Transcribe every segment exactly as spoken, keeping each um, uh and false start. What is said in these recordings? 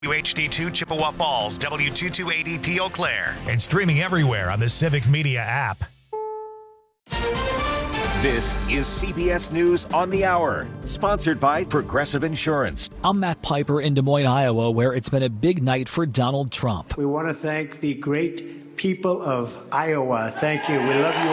W H D two Chippewa Falls, W two two eighty P Eau Claire. And streaming everywhere on the Civic Media app. This is C B S News on the Hour, sponsored by Progressive Insurance. I'm Matt Piper in Des Moines, Iowa, where it's been a big night for Donald Trump. We want to thank the great people of Iowa. Thank you. We love you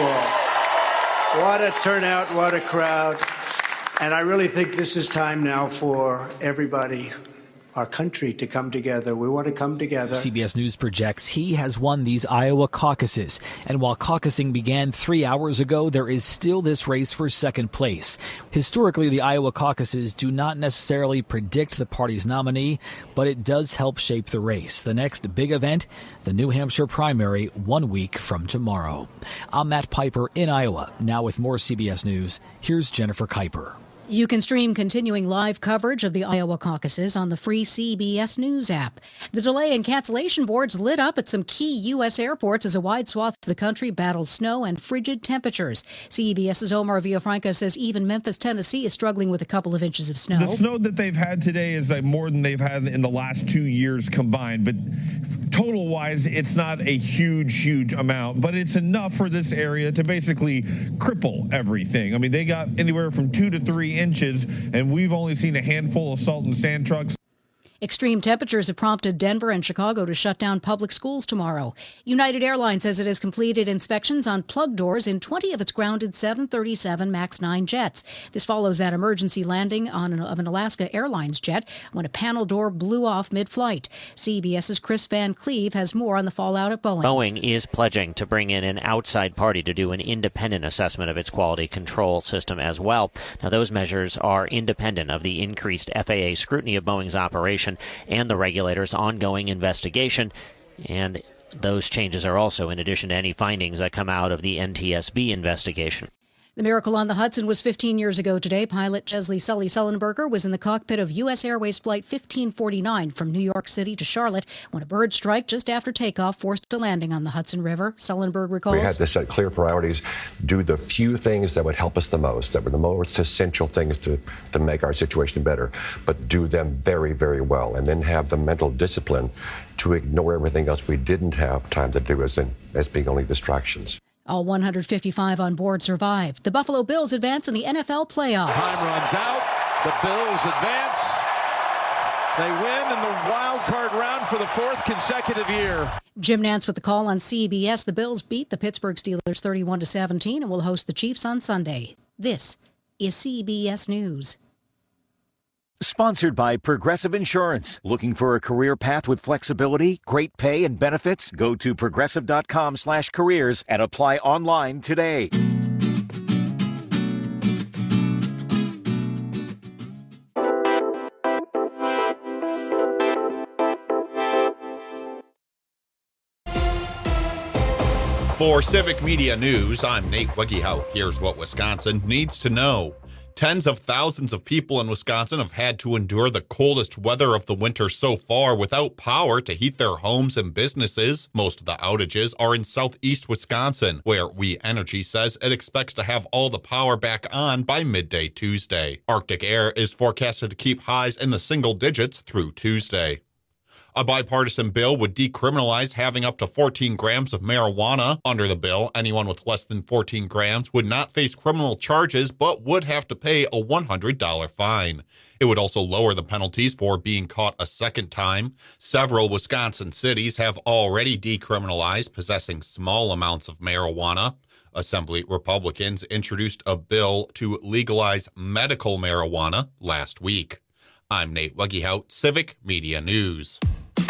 all. What a turnout, what a crowd. And I really think this is time now for everybody, our country, to come together. We want to come together. C B S News projects he has won these Iowa caucuses. And while caucusing began three hours ago, there is still this race for second place. Historically, the Iowa caucuses do not necessarily predict the party's nominee, but it does help shape the race. The next big event, the New Hampshire primary, one week from tomorrow. I'm Matt Piper in Iowa. Now with more C B S News, here's Jennifer Kuiper. You can stream continuing live coverage of the Iowa caucuses on the free C B S News app. The delay and cancellation boards lit up at some key U S airports as a wide swath of the country battles snow and frigid temperatures. CBS's Omar Villafranca says even Memphis, Tennessee is struggling with a couple of inches of snow. The snow that they've had today is like more than they've had in the last two years combined, but total-wise, it's not a huge, huge amount, but it's enough for this area to basically cripple everything. I mean, they got anywhere from two to three inches, and we've only seen a handful of salt and sand trucks. Extreme temperatures have prompted Denver and Chicago to shut down public schools tomorrow. United Airlines says it has completed inspections on plug doors in twenty of its grounded seven thirty-seven MAX nine jets. This follows that emergency landing on an, of an Alaska Airlines jet when a panel door blew off mid-flight. CBS's Chris Van Cleve has more on the fallout at Boeing. Boeing is pledging to bring in an outside party to do an independent assessment of its quality control system as well. Now, those measures are independent of the increased F A A scrutiny of Boeing's operation and the regulator's ongoing investigation. And those changes are also in addition to any findings that come out of the N T S B investigation. The miracle on the Hudson was fifteen years ago today. Pilot Chesley Sully Sullenberger was in the cockpit of U S Airways Flight fifteen forty-nine from New York City to Charlotte when a bird strike just after takeoff forced a landing on the Hudson River. Sullenberger recalls. We had to set clear priorities, do the few things that would help us the most, that were the most essential things to, to make our situation better, but do them very, very well, and then have the mental discipline to ignore everything else we didn't have time to do as, in, as being only distractions. All one hundred fifty-five on board survived. The Buffalo Bills advance in the N F L playoffs. Time runs out. The Bills advance. They win in the wild card round for the fourth consecutive year. Jim Nantz with the call on C B S. The Bills beat the Pittsburgh Steelers thirty-one to seventeen and will host the Chiefs on Sunday. This is C B S News. Sponsored by Progressive Insurance. Looking for a career path with flexibility, great pay, and benefits? Go to progressive.com slash careers and apply online today. For Civic Media News, I'm Nate Weggehout. Here's what Wisconsin needs to know. Tens of thousands of people in Wisconsin have had to endure the coldest weather of the winter so far without power to heat their homes and businesses. Most of the outages are in southeast Wisconsin, where We Energy says it expects to have all the power back on by midday Tuesday. Arctic air is forecasted to keep highs in the single digits through Tuesday. A bipartisan bill would decriminalize having up to fourteen grams of marijuana. Under the bill, anyone with less than fourteen grams would not face criminal charges, but would have to pay a one hundred dollars fine. It would also lower the penalties for being caught a second time. Several Wisconsin cities have already decriminalized possessing small amounts of marijuana. Assembly Republicans introduced a bill to legalize medical marijuana last week. I'm Nate Weggehout, Civic Media News.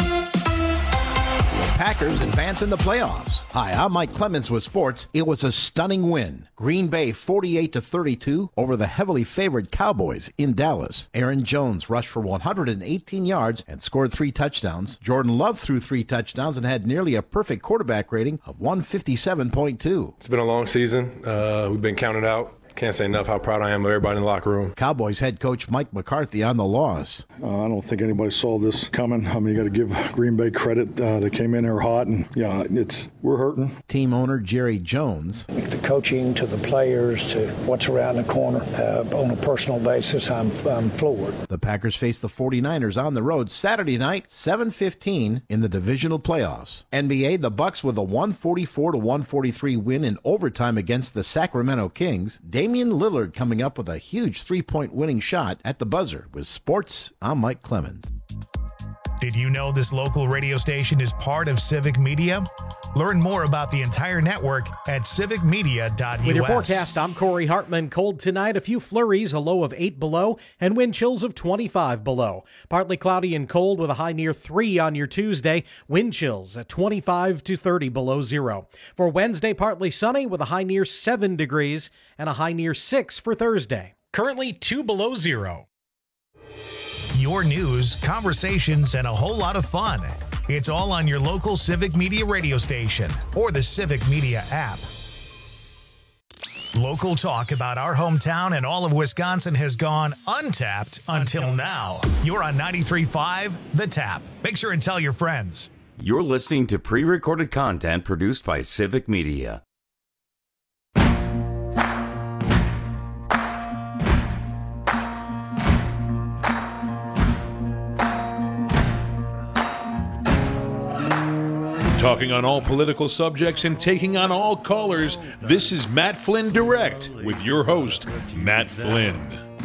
Packers advance in the playoffs. Hi, I'm Mike Clemens with sports. It was a stunning win. Green Bay forty-eight to thirty-two over the heavily favored Cowboys in Dallas. Aaron Jones rushed for one hundred eighteen yards and scored three touchdowns. Jordan Love threw three touchdowns and had nearly a perfect quarterback rating of one fifty-seven point two. It's been a long season. Uh, we've been counted out. can't say enough how proud I am of everybody in the locker room. Cowboys head coach Mike McCarthy on the loss. Uh, I don't think anybody saw this coming. I mean, you got to give Green Bay credit. Uh, they came in here hot, and yeah, it's we're hurting. Team owner Jerry Jones. The coaching to the players to what's around the corner uh, on a personal basis, I'm, I'm floored. The Packers face the 49ers on the road Saturday night, seven fifteen in the divisional playoffs. N B A, the Bucks with a one forty-four to one forty-three win in overtime against the Sacramento Kings. Damian Lillard coming up with a huge three-point winning shot at the buzzer. With sports, I'm Mike Clemens. Did you know this local radio station is part of Civic Media? Learn more about the entire network at civic media dot u s. With your forecast, I'm Corey Hartman. Cold tonight, a few flurries, a low of eight below, and wind chills of twenty-five below. Partly cloudy and cold with a high near three on your Tuesday. Wind chills at twenty-five to thirty below zero. For Wednesday, partly sunny with a high near seven degrees and a high near six for Thursday. Currently two below zero. Your news, conversations, and a whole lot of fun. It's all on your local Civic Media radio station or the Civic Media app. Local talk about our hometown and all of Wisconsin has gone untapped until now. You're on ninety-three point five The Tap. Make sure and tell your friends. You're listening to pre-recorded content produced by Civic Media. Talking on all political subjects and taking on all callers, this is Matt Flynn Direct with your host, Matt Flynn.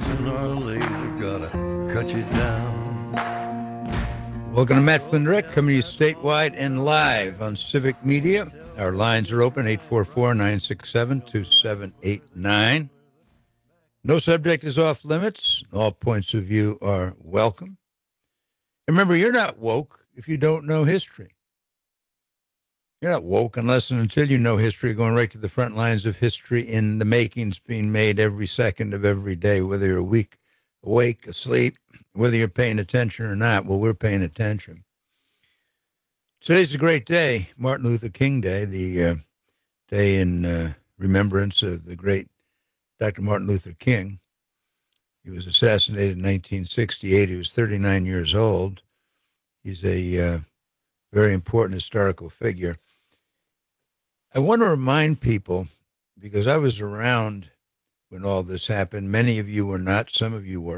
Welcome to Matt Flynn Direct, coming to you statewide and live on Civic Media. Our lines are open, eight four four, nine six seven, two seven eight nine. No subject is off limits. All points of view are welcome. Remember, you're not woke if you don't know history. You're not woke unless and until you know history, going right to the front lines of history in the makings being made every second of every day, whether you're weak, awake, asleep, whether you're paying attention or not. Well, we're paying attention. Today's a great day, Martin Luther King Day, the uh, day in uh, remembrance of the great Doctor Martin Luther King. He was assassinated in nineteen sixty-eight. He was thirty-nine years old. He's a uh, very important historical figure. I want to remind people, because I was around when all this happened. Many of you were not, some of you were.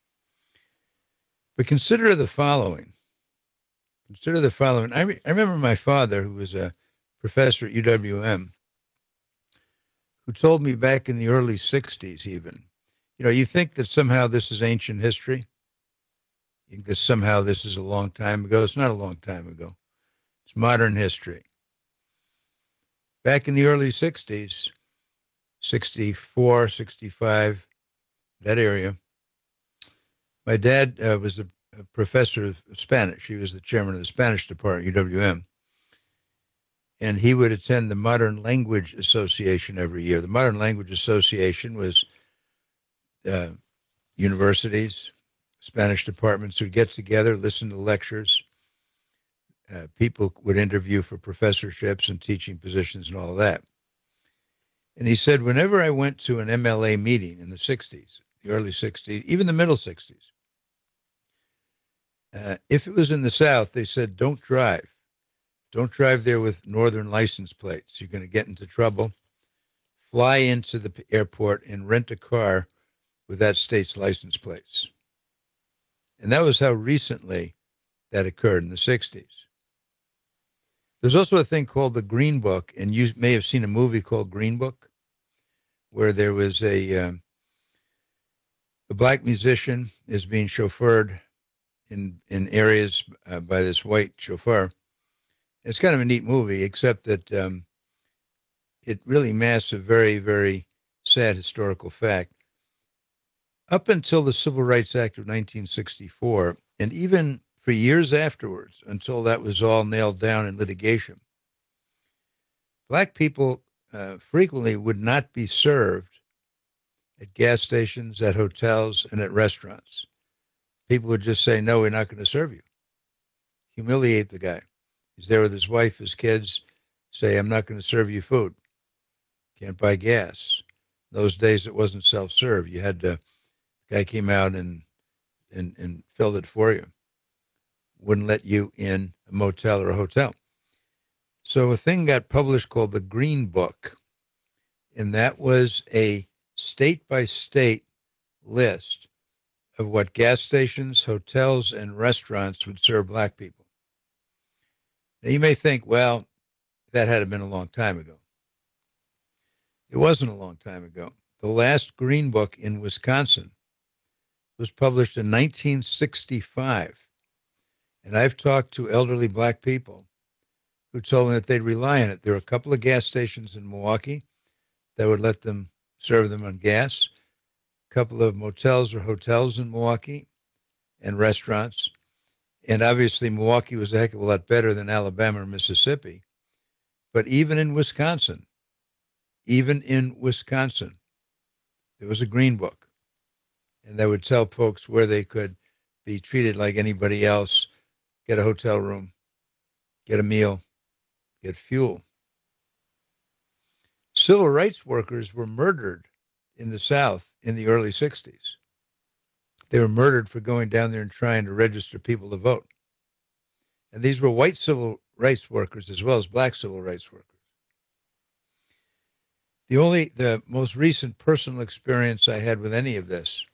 But consider the following. Consider the following. I, re- I remember my father, who was a professor at U W M, who told me back in the early sixties even, you know, you think that somehow this is ancient history? You think that somehow this is a long time ago? It's not a long time ago. It's modern history. Back in the early sixties, sixty-four, sixty-five, that area, my dad uh, was a, a professor of Spanish. He was the chairman of the Spanish department at U W M. And he would attend the Modern Language Association every year. The Modern Language Association was uh, universities, Spanish departments would get together, listen to lectures. Uh, people would interview for professorships and teaching positions and all of that. And he said, whenever I went to an M L A meeting in the sixties, the early sixties, even the middle sixties, uh, if it was in the South, they said, don't drive. Don't drive there with northern license plates. You're going to get into trouble. Fly into the airport and rent a car with that state's license plates. And that was how recently that occurred in the sixties. There's also a thing called the Green Book, and you may have seen a movie called Green Book, where there was a, um, a black musician is being chauffeured in, in areas uh, by this white chauffeur. It's kind of a neat movie, except that um, it really masks a very, very sad historical fact. Up until the Civil Rights Act of nineteen sixty-four, and even for years afterwards, until that was all nailed down in litigation, black people uh, frequently would not be served at gas stations, at hotels, and at restaurants. People would just say, no, we're not going to serve you. Humiliate the guy. He's there with his wife, his kids, say, I'm not going to serve you food. Can't buy gas. Those days it wasn't self-serve. You had to, the guy came out and, and, and filled it for you. Wouldn't let you in a motel or a hotel. So a thing got published called the Green Book, and that was a state-by-state list of what gas stations, hotels, and restaurants would serve black people. Now, you may think, well, that had been a long time ago. It wasn't a long time ago. The last Green Book in Wisconsin was published in nineteen sixty-five, and I've talked to elderly black people who told me that they'd rely on it. There were a couple of gas stations in Milwaukee that would let them serve them on gas, a couple of motels or hotels in Milwaukee, and restaurants. And obviously, Milwaukee was a heck of a lot better than Alabama or Mississippi. But even in Wisconsin, even in Wisconsin, there was a Green Book, and that would tell folks where they could be treated like anybody else, get a hotel room, get a meal, get fuel. Civil rights workers were murdered in the South in the early sixties. They were murdered for going down there and trying to register people to vote. And these were white civil rights workers as well as black civil rights workers. The only, the most recent personal experience I had with any of this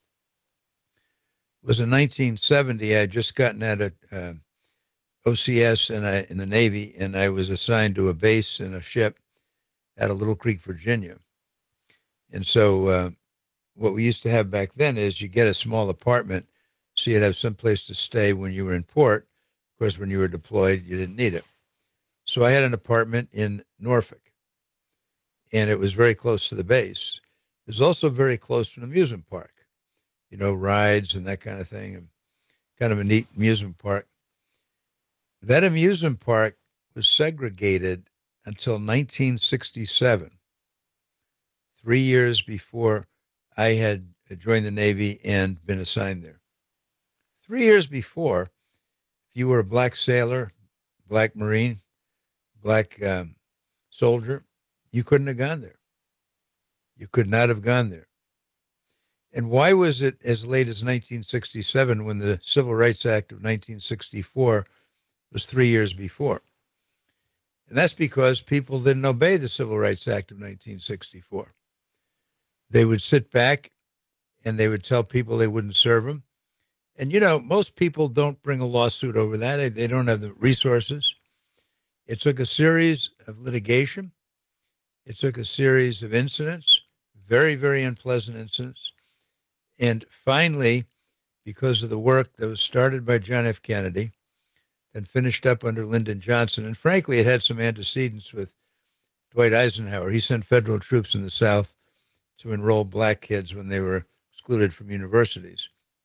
was in nineteen seventy. I had just gotten out of uh, O C S and I, in the Navy, and I was assigned to a base in a ship at a Little Creek, Virginia. And so uh, what we used to have back then is you get a small apartment so you'd have some place to stay when you were in port. Of course, when you were deployed, you didn't need it. So I had an apartment in Norfolk, and it was very close to the base. It was also very close to an amusement park, you know, rides and that kind of thing, and kind of a neat amusement park. That amusement park was segregated until nineteen sixty-seven, three years before I had joined the Navy and been assigned there. Three years before, if you were a black sailor, black Marine, black um, soldier, you couldn't have gone there. You could not have gone there. And why was it as late as nineteen sixty-seven when the Civil Rights Act of nineteen sixty-four was three years before? And that's because people didn't obey the Civil Rights Act of nineteen sixty-four. They would sit back and they would tell people they wouldn't serve them. And, you know, most people don't bring a lawsuit over that. They, they don't have the resources. It took a series of litigation. It took a series of incidents, very, very unpleasant incidents. And finally, because of the work that was started by John F. Kennedy and finished up under Lyndon Johnson, and frankly, it had some antecedents with Dwight Eisenhower. He sent federal troops in the South to enroll black kids when they were excluded from universities.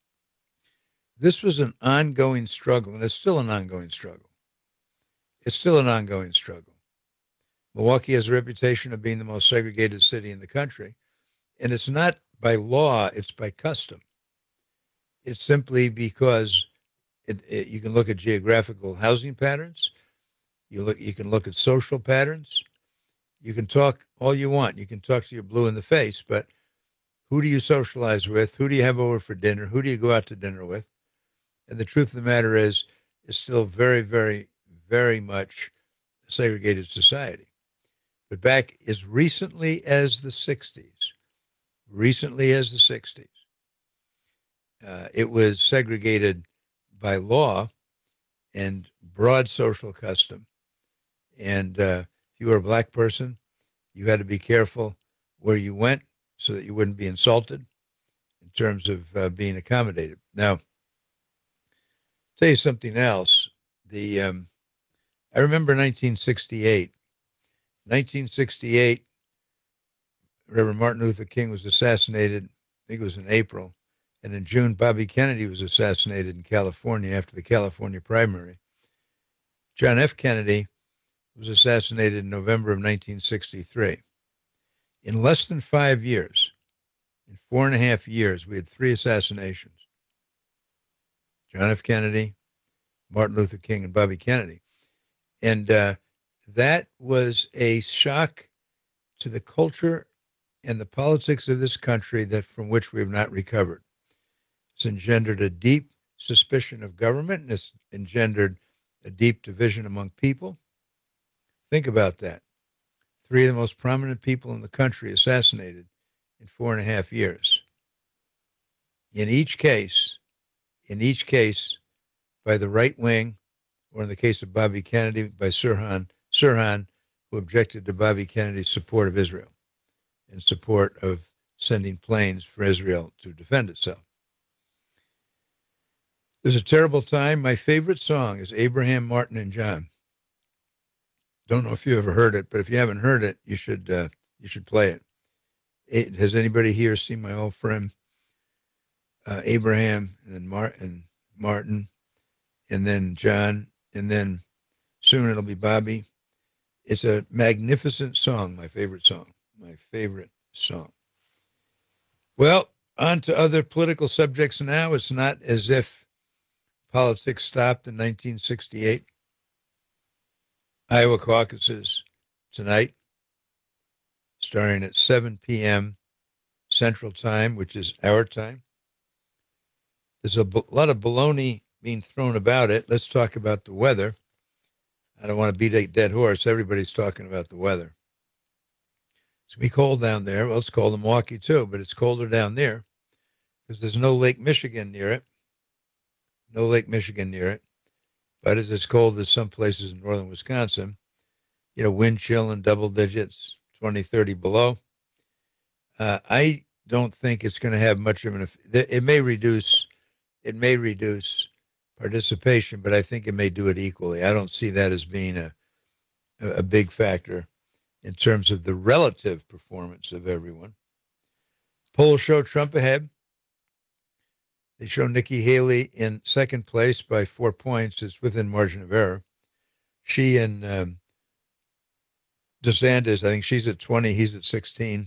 This was an ongoing struggle, and it's still an ongoing struggle. It's still an ongoing struggle. Milwaukee has a reputation of being the most segregated city in the country, and it's not by law, it's by custom. It's simply because it, it, you can look at geographical housing patterns, you look, you can look at social patterns, you can talk all you want. You can talk to your blue in the face, but who do you socialize with? Who do you have over for dinner? Who do you go out to dinner with? And the truth of the matter is, it's still very, very, very much a segregated society. But back as recently as the sixties, recently as the sixties, uh, it was segregated by law and broad social custom. And uh, if you were a black person, you had to be careful where you went so that you wouldn't be insulted in terms of uh, being accommodated. Now, tell you something else. The um, I remember nineteen sixty-eight. nineteen sixty-eight, Reverend Martin Luther King was assassinated. I think it was in April. And in June, Bobby Kennedy was assassinated in California after the California primary. John F. Kennedy was assassinated in November of nineteen sixty-three. In less than five years, in four and a half years, we had three assassinations. John F. Kennedy, Martin Luther King, and Bobby Kennedy. And uh, that was a shock to the culture and the politics of this country that from which we have not recovered. It's engendered a deep suspicion of government, and it's engendered a deep division among people. Think about that. Three of the most prominent people in the country assassinated in four and a half years. In each case, in each case, by the right wing, or in the case of Bobby Kennedy, by Sirhan, Sirhan, who objected to Bobby Kennedy's support of Israel in support of sending planes for Israel to defend itself. There's a terrible time. My favorite song is Abraham, Martin, and John. Don't know if you ever heard it, but if you haven't heard it, you should uh, you should play it. it. Has anybody here seen my old friend uh, Abraham, and then Martin, Martin, and then John, and then soon it'll be Bobby? It's a magnificent song, my favorite song, my favorite song. Well, on to other political subjects now. It's not as if politics stopped in nineteen sixty-eight. Iowa caucuses tonight, starting at seven p.m. Central Time, which is our time. There's a b- lot of baloney being thrown about it. Let's talk about the weather. I don't want to beat a dead horse. Everybody's talking about the weather. It's going to be cold down there. Well, it's cold in Milwaukee too, but it's colder down there because there's no Lake Michigan near it. No Lake Michigan near it. But it's as cold as some places in northern Wisconsin. You know, wind chill in double digits, twenty, thirty below. Uh, I don't think it's going to have much of an effect. It may reduce, it may reduce participation, but I think it may do it equally. I don't see that as being a a big factor in terms of the relative performance of everyone. Polls show Trump ahead. They show Nikki Haley in second place by four points. It's within margin of error. She and um, DeSantis, I think she's at twenty, he's at sixteen.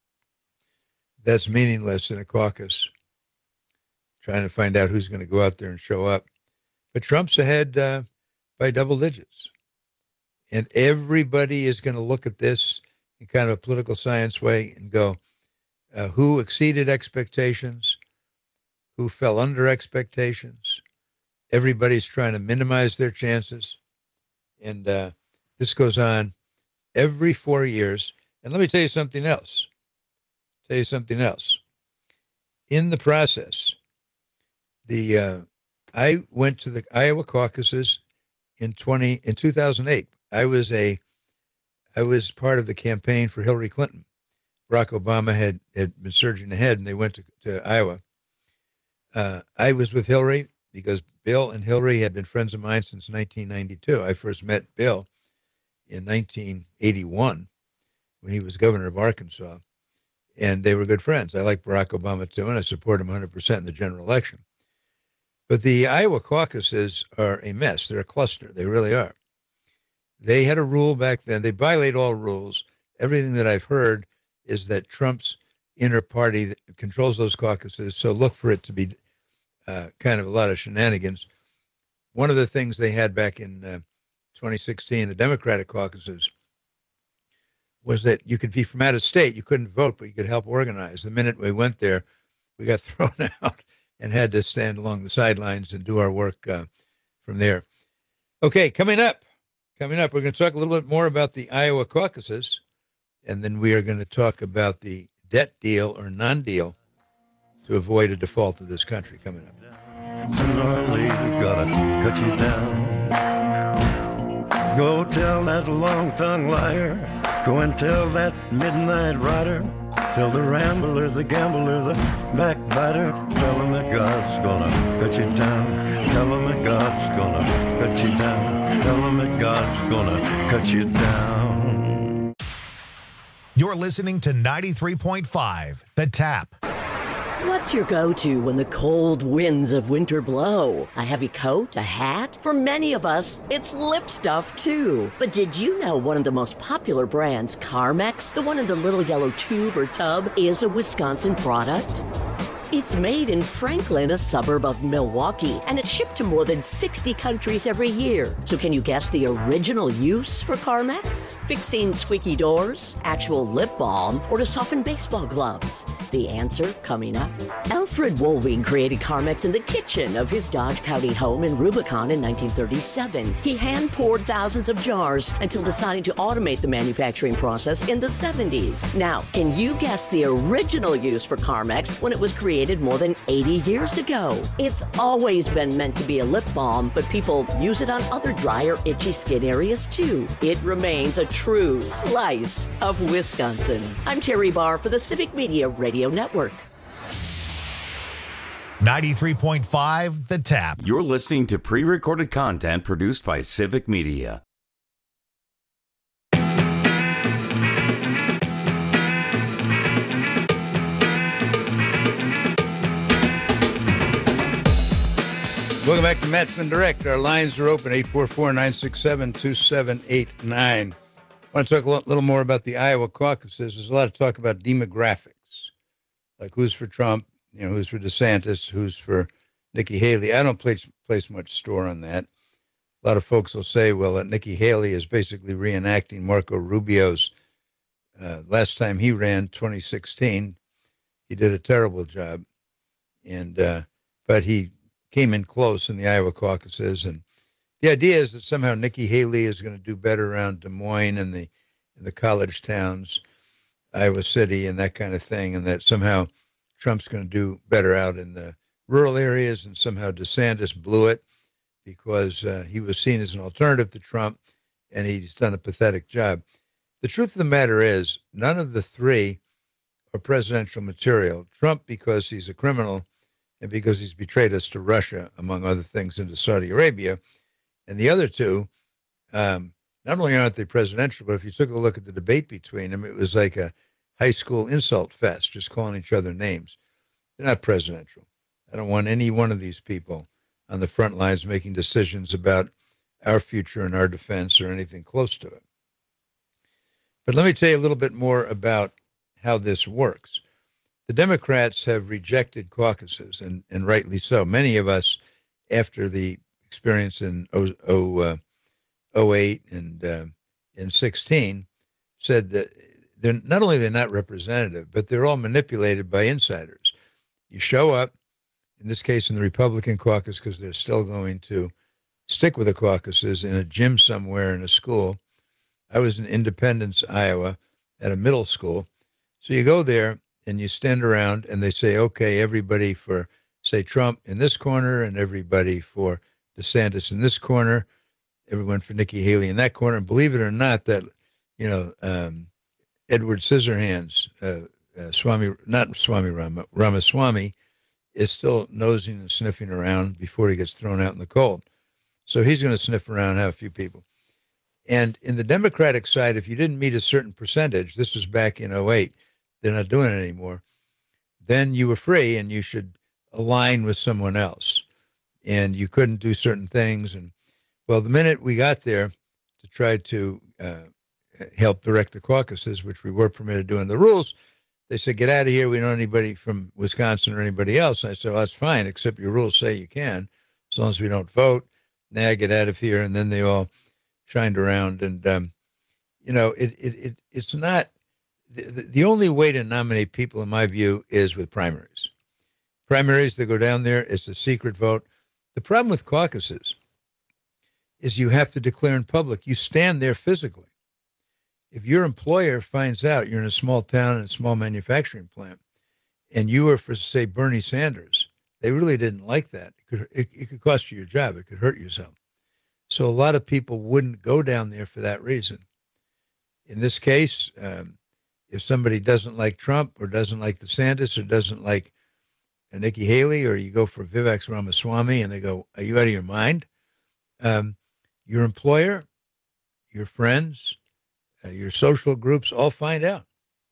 That's meaningless in a caucus, trying to find out who's going to go out there and show up. But Trump's ahead uh, by double digits. And everybody is going to look at this in kind of a political science way and go, uh, who exceeded expectations? Who fell under expectations? Everybody's trying to minimize their chances. And uh, this goes on every four years. And let me tell you something else. Tell you something else. In the process, the uh, I went to the Iowa caucuses in twenty in two thousand eight. I was a I was part of the campaign for Hillary Clinton. Barack Obama had, had been surging ahead, and they went to, to Iowa. Uh, I was with Hillary because Bill and Hillary had been friends of mine since nineteen ninety-two. I first met Bill in nineteen eighty-one when he was governor of Arkansas, and they were good friends. I like Barack Obama too, and I support him one hundred percent in the general election. But the Iowa caucuses are a mess. They're a cluster. They really are. They had a rule back then. They violate all rules. Everything that I've heard is that Trump's inner party that controls those caucuses, so look for it to be Uh, kind of a lot of shenanigans. One of the things they had back in uh, twenty sixteen, the Democratic caucuses, was that you could be from out of state. You couldn't vote, but you could help organize. The minute we went there, we got thrown out and had to stand along the sidelines and do our work uh, from there. Okay, coming up, coming up, we're going to talk a little bit more about the Iowa caucuses, and then we are going to talk about the debt deal or non-deal to avoid a default of this country coming up. Sooner or later, gotta cut you down. Go tell that long-tongued liar. Go and tell that midnight rider. Tell the rambler, the gambler, the backbiter. Tell him that God's gonna cut you down. Tell him that God's gonna cut you down. Tell him that God's gonna cut you down. You're listening to ninety-three point five, The Tap. What's your go-to when the cold winds of winter blow? A heavy coat? A hat? For many of us, it's lip stuff, too. But did you know one of the most popular brands, Carmex, the one in the little yellow tube or tub, is a Wisconsin product? It's made in Franklin, a suburb of Milwaukee, and it's shipped to more than sixty countries every year. So can you guess the original use for Carmex? Fixing squeaky doors, actual lip balm, or to soften baseball gloves? The answer coming up. Alfred Wolding created Carmex in the kitchen of his Dodge County home in Rubicon in nineteen thirty-seven. He hand-poured thousands of jars until deciding to automate the manufacturing process in the seventies. Now, can you guess the original use for Carmex when it was created more than eighty years ago? It's always been meant to be a lip balm, but people use it on other dry or itchy skin areas too. It remains a true slice of Wisconsin. I'm Terry Barr for the Civic Media Radio Network. ninety-three point five The Tap. You're listening to pre-recorded content produced by Civic Media. Welcome back to Matt Flynn Direct. Our lines are open, eight four four, nine six seven, two seven eight nine. I want to talk a little more about the Iowa caucuses. There's a lot of talk about demographics, like who's for Trump, you know, who's for DeSantis, who's for Nikki Haley. I don't place, place much store on that. A lot of folks will say, well, that Nikki Haley is basically reenacting Marco Rubio's uh, last time he ran, twenty sixteen. He did a terrible job, and uh, but he came in close in the Iowa caucuses, and the idea is that somehow Nikki Haley is going to do better around Des Moines and the in the college towns, Iowa City, and that kind of thing, and that somehow Trump's going to do better out in the rural areas, and somehow DeSantis blew it because uh, he was seen as an alternative to Trump, and he's done a pathetic job. The truth of the matter is, none of the three are presidential material. Trump, because he's a criminal, and because he's betrayed us to Russia, among other things, into Saudi Arabia. And the other two, um, not only aren't they presidential, but if you took a look at the debate between them, it was like a high school insult fest, just calling each other names. They're not presidential. I don't want any one of these people on the front lines making decisions about our future and our defense or anything close to it. But let me tell you a little bit more about how this works. The Democrats have rejected caucuses, and, and rightly so. Many of us, after the experience in oh eight and uh, in sixteen, said that they're not only they're not representative, but they're all manipulated by insiders. You show up, in this case in the Republican caucus, because they're still going to stick with the caucuses, in a gym somewhere in a school. I was in Independence, Iowa, at a middle school. So you go there, and you stand around and they say, okay, everybody for, say, Trump in this corner and everybody for DeSantis in this corner, everyone for Nikki Haley in that corner. And believe it or not, that, you know, um, Edward Scissorhands, uh, uh, Swami, not Swami Rama, Ramaswamy, is still nosing and sniffing around before he gets thrown out in the cold. So he's going to sniff around, have a few people. And in the Democratic side, if you didn't meet a certain percentage, this was back in oh eight, they're not doing it anymore, then you were free and you should align with someone else. And you couldn't do certain things. And, well, the minute we got there to try to uh, help direct the caucuses, which we were permitted to do in the rules, they said, get out of here. We don't know anybody from Wisconsin or anybody else. And I said, well, that's fine, except your rules say you can, as long as we don't vote. Now get out of here. And then they all shined around. And, um, you know, it, it, it it's not, The, the only way to nominate people, in my view, is with primaries. Primaries, they go down there, it's a secret vote. The problem with caucuses is you have to declare in public. You stand there physically. If your employer finds out you're in a small town and a small manufacturing plant, and you were for, say, Bernie Sanders, they really didn't like that. It could, it, it could cost you your job. It could hurt yourself. So a lot of people wouldn't go down there for that reason. In this case, um, if somebody doesn't like Trump or doesn't like DeSantis or doesn't like uh, Nikki Haley, or you go for Vivek Ramaswamy and they go, are you out of your mind? Um, your employer, your friends, uh, your social groups all find out.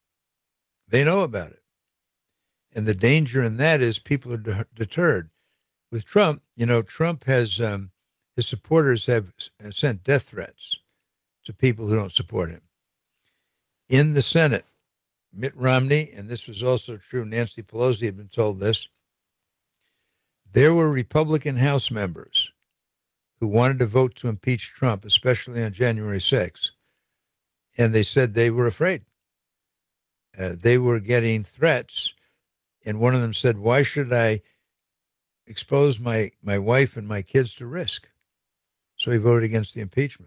They know about it. And the danger in that is people are de- deterred. With Trump, you know, Trump has, um, his supporters have sent death threats to people who don't support him. In the Senate, Mitt Romney, and this was also true, Nancy Pelosi had been told this, there were Republican House members who wanted to vote to impeach Trump, especially on January sixth, and they said they were afraid. Uh, they were getting threats, and one of them said, why should I expose my, my wife and my kids to risk? So he voted against the impeachment.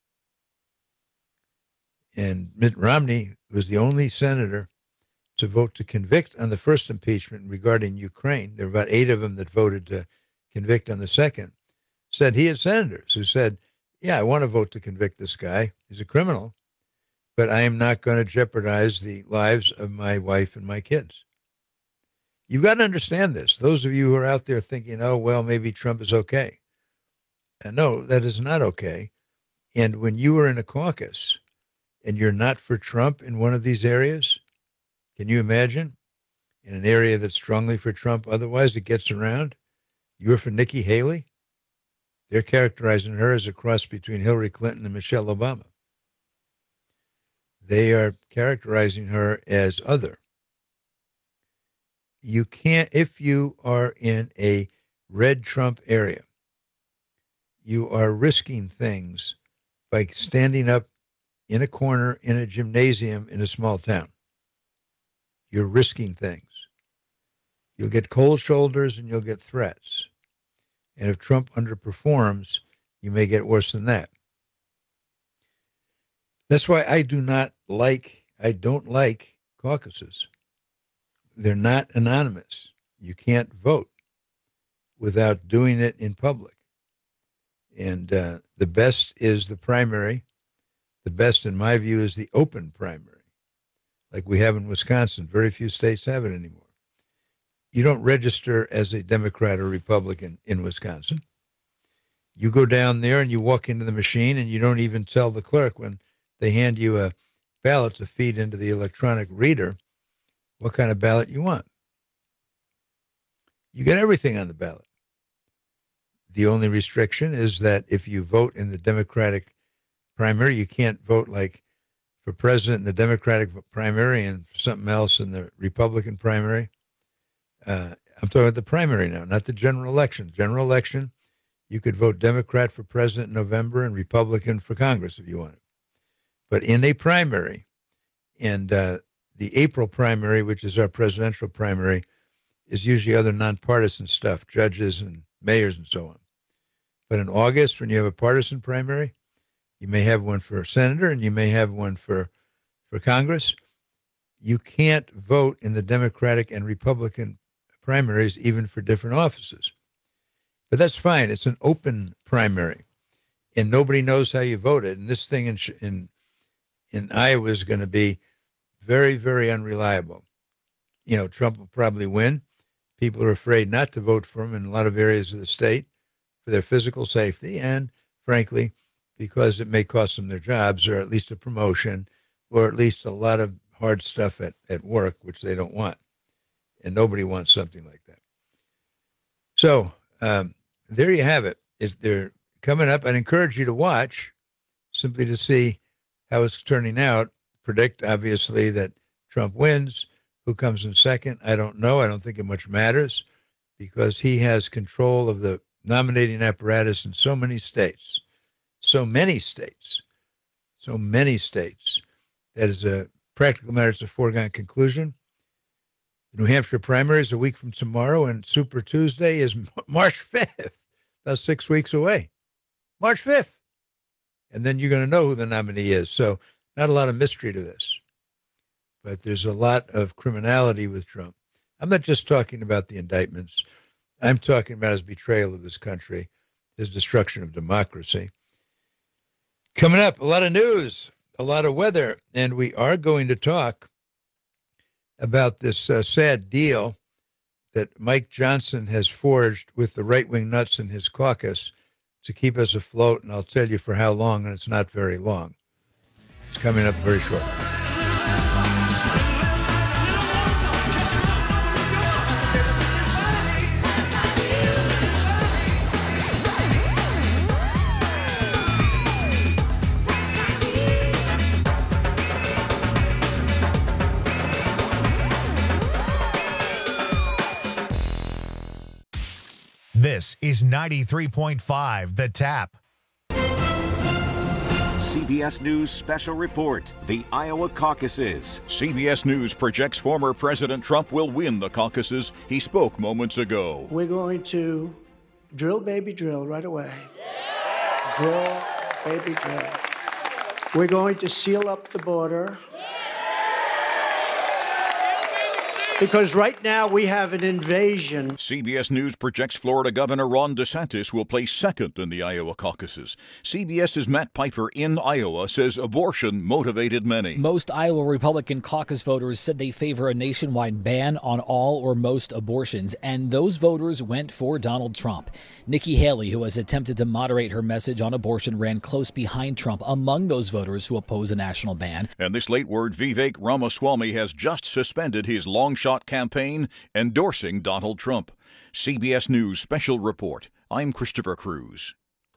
And Mitt Romney was the only senator to vote to convict on the first impeachment regarding Ukraine. There were about eight of them that voted to convict on the second. Said he had senators who said, yeah, I want to vote to convict this guy. He's a criminal, but I am not going to jeopardize the lives of my wife and my kids. You've got to understand this. Those of you who are out there thinking, oh, well, maybe Trump is okay. And no, that is not okay. And when you are in a caucus and you're not for Trump in one of these areas, can you imagine? In an area that's strongly for Trump, otherwise it gets around, you're for Nikki Haley? They're characterizing her as a cross between Hillary Clinton and Michelle Obama. They are characterizing her as other. You can't, if you are in a red Trump area, you are risking things by standing up in a corner in a gymnasium in a small town. You're risking things. You'll get cold shoulders and you'll get threats. And if Trump underperforms, you may get worse than that. That's why I do not like, I don't like caucuses. They're not anonymous. You can't vote without doing it in public. And uh, the best is the primary. The best, in my view, is the open primary, like we have in Wisconsin. Very few states have it anymore. You don't register as a Democrat or Republican in Wisconsin. You go down there and you walk into the machine and you don't even tell the clerk when they hand you a ballot to feed into the electronic reader what kind of ballot you want. You get everything on the ballot. The only restriction is that if you vote in the Democratic primary, you can't vote like for president in the Democratic primary and for something else in the Republican primary. Uh, I'm talking about the primary now, not the general election. General election, you could vote Democrat for president in November and Republican for Congress if you wanted. But in a primary, and uh, the April primary, which is our presidential primary, is usually other nonpartisan stuff, judges and mayors and so on. But in August, when you have a partisan primary, you may have one for a senator and you may have one for, for Congress. You can't vote in the Democratic and Republican primaries, even for different offices. But that's fine. It's an open primary, and nobody knows how you voted. And this thing in in, in Iowa is going to be very, very unreliable. You know, Trump will probably win. People are afraid not to vote for him in a lot of areas of the state for their physical safety and, frankly, because it may cost them their jobs or at least a promotion or at least a lot of hard stuff at, at work, which they don't want. And nobody wants something like that. So um, there you have it. It. They're coming up. I'd encourage you to watch simply to see how it's turning out. Predict, obviously, that Trump wins. Who comes in second? I don't know. I don't think it much matters because he has control of the nominating apparatus in so many states. So many states. So many states. That is a practical matter. It's a foregone conclusion. The New Hampshire primary is a week from tomorrow, and Super Tuesday is March fifth. That's six weeks away. March fifth. And then you're going to know who the nominee is. So not a lot of mystery to this. But there's a lot of criminality with Trump. I'm not just talking about the indictments. I'm talking about his betrayal of this country, his destruction of democracy. Coming up, a lot of news, a lot of weather, and we are going to talk about this uh, sad deal that Mike Johnson has forged with the right-wing nuts in his caucus to keep us afloat, and I'll tell you for how long, and it's not very long. It's coming up very shortly. This is ninety-three point five The Tap. C B S News Special Report, the Iowa caucuses. C B S News projects former President Trump will win the caucuses. He spoke moments ago. We're going to drill, baby, drill right away. Yeah. Drill, baby, drill. We're going to seal up the border. Because right now we have an invasion. C B S News projects Florida Governor Ron DeSantis will place second in the Iowa caucuses. CBS's Matt Piper in Iowa says abortion motivated many. Most Iowa Republican caucus voters said they favor a nationwide ban on all or most abortions, and those voters went for Donald Trump. Nikki Haley, who has attempted to moderate her message on abortion, ran close behind Trump among those voters who oppose a national ban. And this late word, Vivek Ramaswamy has just suspended his long shot campaign endorsing Donald Trump. C B S News Special Report. I'm Christopher Cruz.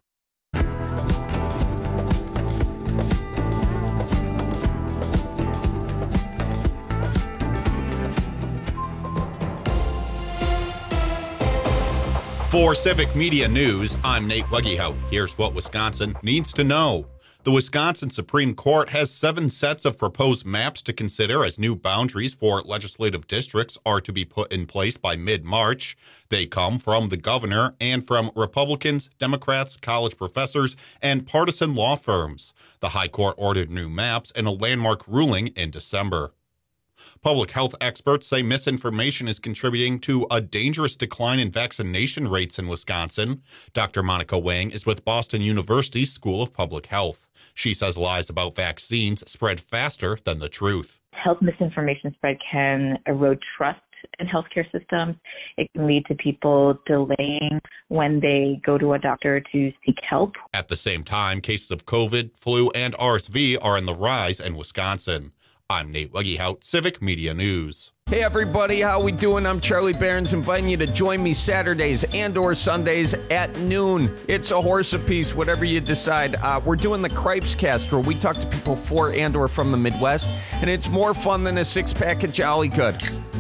For Civic Media News, I'm Nate Weggehout. Here's what Wisconsin needs to know. The Wisconsin Supreme Court has seven sets of proposed maps to consider as new boundaries for legislative districts are to be put in place by mid-March. They come from the governor and from Republicans, Democrats, college professors, and partisan law firms. The High Court ordered new maps in a landmark ruling in December. Public health experts say misinformation is contributing to a dangerous decline in vaccination rates in Wisconsin. Doctor Monica Wang is with Boston University's School of Public Health. She says lies about vaccines spread faster than the truth. Health misinformation spread can erode trust in healthcare systems. It can lead to people delaying when they go to a doctor to seek help. At the same time, cases of COVID, flu, and R S V are in the rise in Wisconsin. I'm Nate Weggehout, Civic Media News. Hey everybody, how we doing? I'm Charlie Behrens, inviting you to join me Saturdays and or Sundays at noon. It's a horse apiece, whatever you decide. Uh, we're doing the Cripes Cast, where we talk to people for and or from the Midwest, and it's more fun than a six-pack of Jolly Good.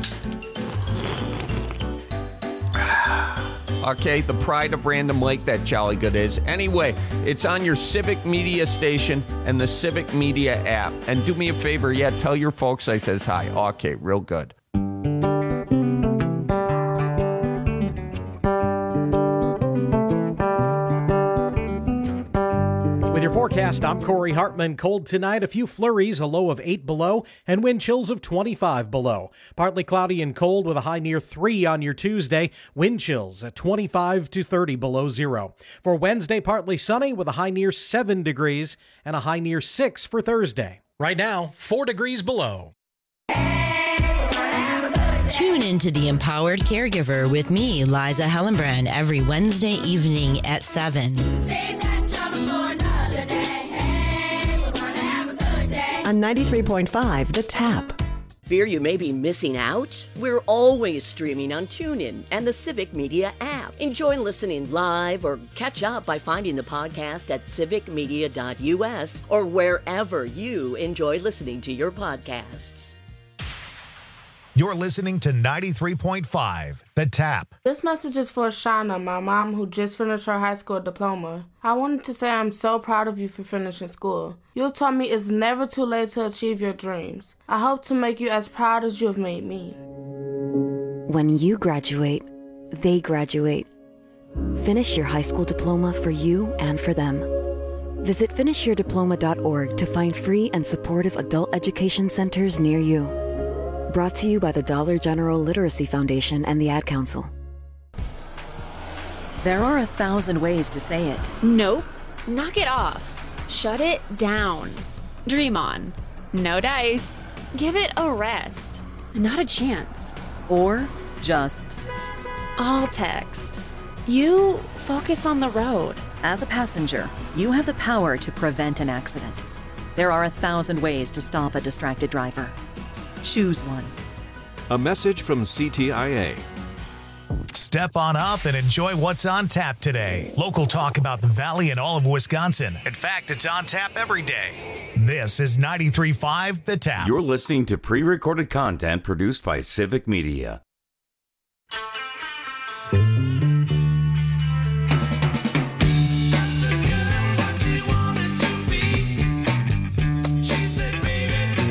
Okay, the pride of Random Lake, that Jolly Good is. Anyway, it's on your Civic Media station and the Civic Media app. And do me a favor, yeah, tell your folks I says hi. Okay, real good. With your forecast, I'm Corey Hartman. Cold tonight, a few flurries, a low of eight below, and wind chills of twenty-five below. Partly cloudy and cold with a high near three on your Tuesday. Wind chills at twenty-five to thirty below zero. For Wednesday, partly sunny with a high near seven degrees and a high near six for Thursday. Right now, four degrees below. Tune into The Empowered Caregiver with me, Liza Hellenbrand, every Wednesday evening at seven. On ninety-three point five, The Tap. Fear you may be missing out? We're always streaming on TuneIn and the Civic Media app. Enjoy listening live or catch up by finding the podcast at civic media dot u s or wherever you enjoy listening to your podcasts. You're listening to ninety-three point five, The Tap. This message is for Shauna, my mom who just finished her high school diploma. I wanted to say I'm so proud of you for finishing school. You taught me it's never too late to achieve your dreams. I hope to make you as proud as you have made me. When you graduate, they graduate. Finish your high school diploma for you and for them. Visit finish your diploma dot org to find free and supportive adult education centers near you. Brought to you by the Dollar General Literacy Foundation and the Ad Council. There are a thousand ways to say it. Nope. Knock it off. Shut it down. Dream on. No dice. Give it a rest. Not a chance. Or just. All text. You focus on the road. As a passenger, you have the power to prevent an accident. There are a thousand ways to stop a distracted driver. Choose one. A message from C T I A. Step on up and enjoy what's on tap today. Local talk about the Valley and all of Wisconsin. In fact, it's on tap every day. This is ninety-three point five The Tap. You're listening to pre-recorded content produced by Civic Media.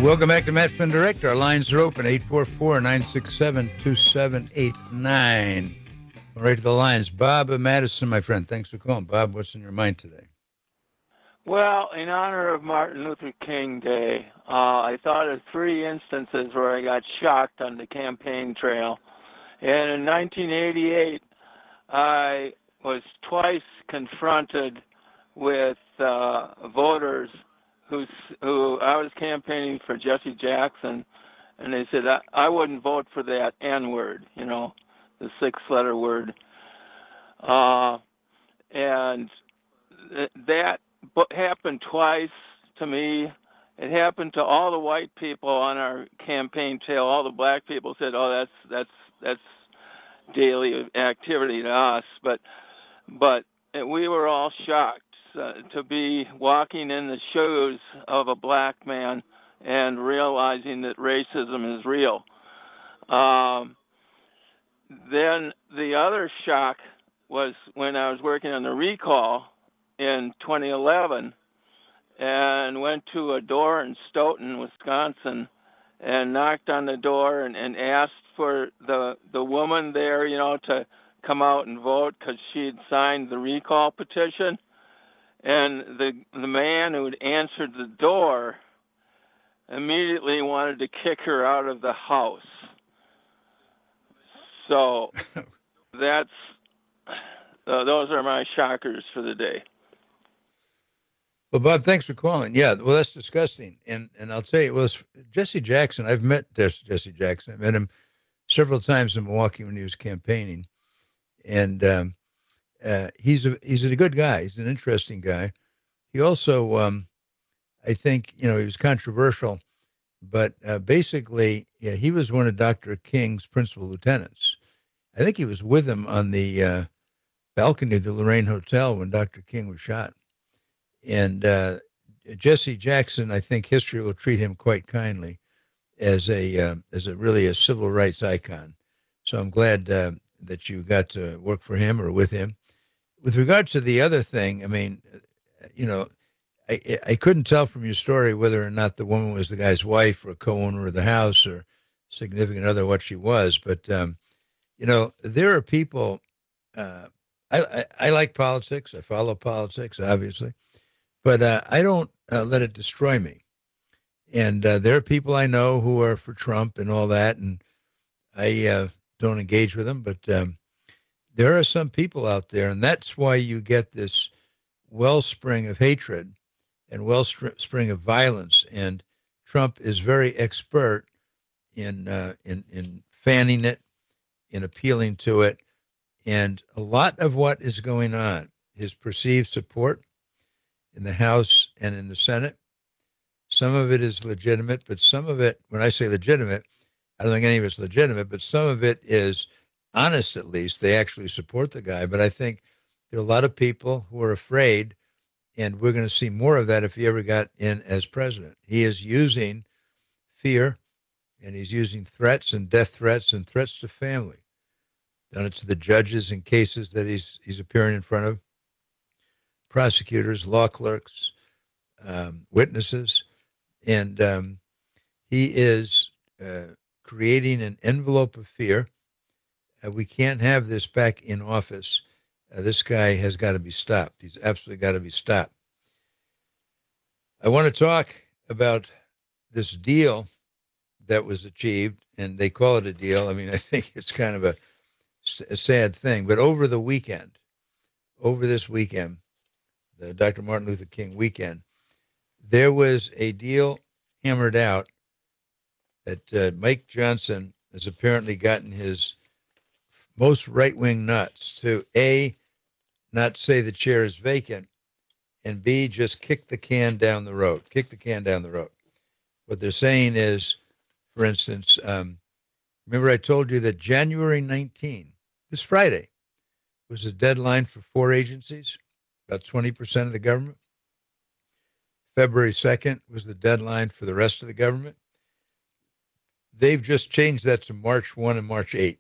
Welcome back to Matt Flynn Direct. Our lines are open, eight four four, nine six seven, two seven eight nine. Right to the lines. Bob Madison, my friend. Thanks for calling. Bob, what's in your mind today? Well, in honor of Martin Luther King Day, uh, I thought of three instances where I got shocked on the campaign trail. And in nineteen eighty-eight, I was twice confronted with uh, voters who, who I was campaigning for Jesse Jackson, and they said, I, I wouldn't vote for that N-word, you know, the six-letter word. Uh, and th- that happened twice to me. It happened to all the white people on our campaign trail. All the black people said, oh, that's that's that's daily activity to us. But, but we were all shocked uh, to be walking in the shoes of a black man and realizing that racism is real. Um, then the other shock was when I was working on the recall in twenty eleven and went to a door in Stoughton, Wisconsin, and knocked on the door and, and asked for the the woman there, you know, to come out and vote because she had signed the recall petition. And the the man who had answered the door immediately wanted to kick her out of the house. So that's uh, those are my shockers for the day. Well, Bob, thanks for calling. Yeah, well, that's disgusting. And and I'll tell you, it was Jesse Jackson. I've met Jesse Jackson. I met him several times in Milwaukee when he was campaigning. And um, uh, he's a he's a good guy. He's an interesting guy. He also, um, I think, you know, he was controversial, but uh, basically, yeah, he was one of Doctor King's principal lieutenants. I think he was with him on the uh, balcony of the Lorraine Hotel when Doctor King was shot. And uh, Jesse Jackson, I think history will treat him quite kindly as a uh, as a really a civil rights icon. So I'm glad uh, that you got to work for him or with him. With regard to the other thing, I mean, you know, I, I couldn't tell from your story whether or not the woman was the guy's wife or a co-owner of the house or significant other, what she was. But, um, you know, there are people, uh, I, I, I like politics. I follow politics, obviously. But uh, I don't uh, let it destroy me. And uh, there are people I know who are for Trump and all that, and I uh, don't engage with them. But um, there are some people out there, and that's why you get this wellspring of hatred and wellspring of violence. And Trump is very expert in uh, in in fanning it, in appealing to it. And a lot of what is going on, his perceived support in the House and in the Senate, some of it is legitimate, but some of it, when I say legitimate, I don't think any of it's legitimate, but some of it is honest, at least. They actually support the guy. But I think there are a lot of people who are afraid, and we're going to see more of that if he ever got in as president. He is using fear, and he's using threats and death threats and threats to family. Done it to the judges in cases that he's he's appearing in front of, prosecutors, law clerks, um, witnesses, and um, he is uh, creating an envelope of fear. Uh, we can't have this back in office. Uh, this guy has got to be stopped. He's absolutely got to be stopped. I want to talk about this deal that was achieved, and they call it a deal. I mean, I think it's kind of a, a sad thing. But over the weekend, over this weekend, the Doctor Martin Luther King weekend, there was a deal hammered out that uh, Mike Johnson has apparently gotten his most right-wing nuts to, A, not say the chair is vacant, and B, just kick the can down the road, kick the can down the road. What they're saying is, for instance, um, remember I told you that January nineteenth, this Friday, was the deadline for four agencies, about twenty percent of the government. February second was the deadline for the rest of the government. They've just changed that to March first and March eighth.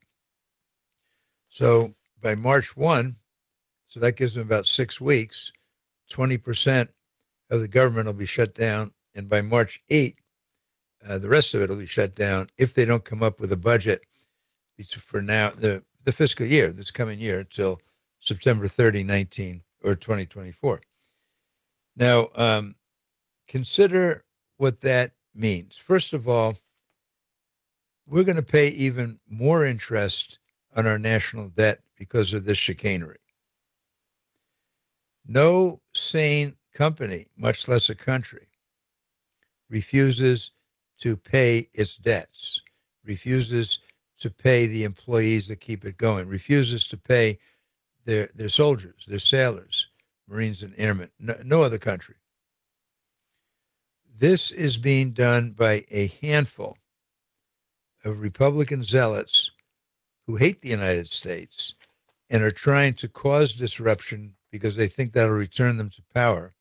So by March first, so that gives them about six weeks, twenty percent of the government will be shut down. And by March eighth, Uh, the rest of it will be shut down if they don't come up with a budget for now, the, the fiscal year, this coming year, until September thirtieth, nineteen or twenty twenty-four. Now, um, consider what that means. First of all, we're going to pay even more interest on our national debt because of this chicanery. No sane company, much less a country, refuses to pay its debts, refuses to pay the employees that keep it going, refuses to pay their, their soldiers, their sailors, Marines and airmen. No, no other country. This is being done by a handful of Republican zealots who hate the United States and are trying to cause disruption because they think that'll return them to power.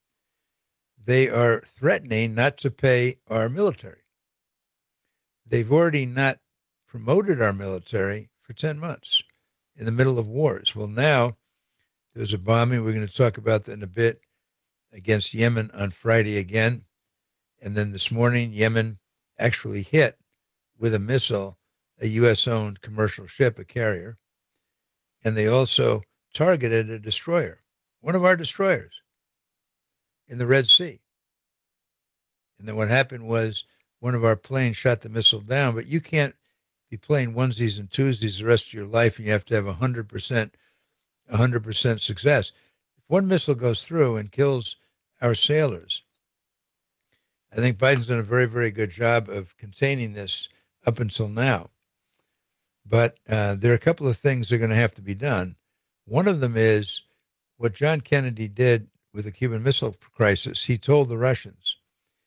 They are threatening not to pay our military. They've already not promoted our military for ten months in the middle of wars. Well, now there's a bombing. We're going to talk about that in a bit against Yemen on Friday again. And then this morning, Yemen actually hit with a missile a U S-owned commercial ship, a carrier. And they also targeted a destroyer, one of our destroyers, in the Red Sea. And then what happened was one of our planes shot the missile down, but you can't be playing onesies and twosies the rest of your life, and you have to have one hundred percent, one hundred percent success. If one missile goes through and kills our sailors, I think Biden's done a very, very good job of containing this up until now. But uh, there are a couple of things that are going to have to be done. One of them is what John Kennedy did with the Cuban Missile Crisis. He told the Russians,